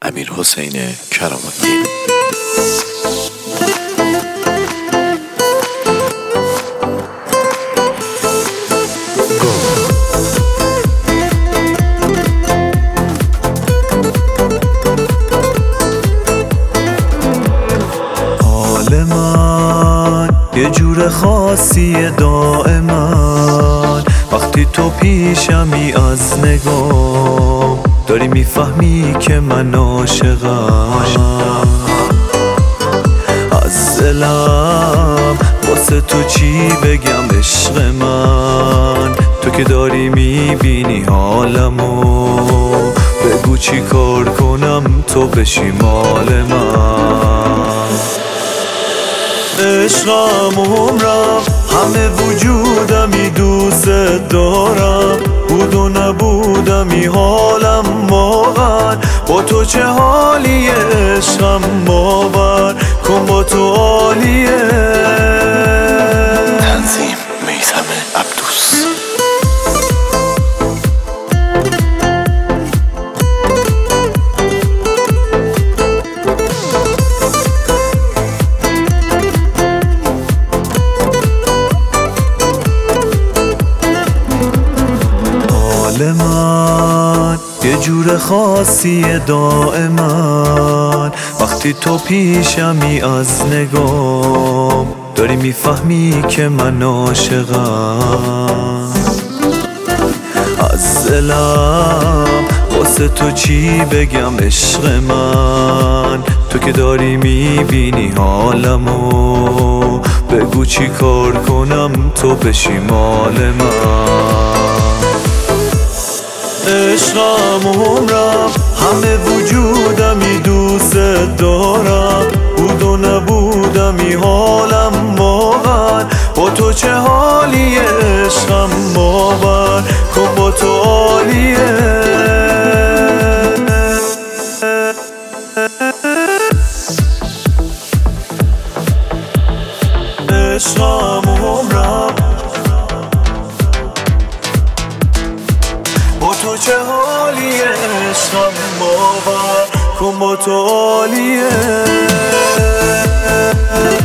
امیرحسین کرام‌الدین. حال من یه جور خاصیه دائما، وقتی تو پیشمی از نگام داری میفهمی که من عاشقم. از دلم واسه تو چی بگم عشق من، تو که داری میبینی حالمو، بگو چی کار کنم تو بشی مال من. عشقم عمرم همه وجودمی دوست دارم، بود و نبودمی حالم واقعا، با تو چه حالیه عشقم باور کن با تو عالیه. تنظیم میثم عبدوس. حال من یه جور خاصیه دائما، وقتی تو پیشمی از نگام داری میفهمی که من عاشقم. از دلم واسه تو چی بگم عشق من، تو که داری میبینی حالمو، بگو چی کار کنم تو بشی مال من. عشقم عمرم همه وجودمی دوست دارم، بود و نبودمی حالم واقعا، با تو چه حالیه عشقم باور کن با تو عالیه. عشقم عمرم با تو چه حالیه عشقم باور کن با تو عالیه.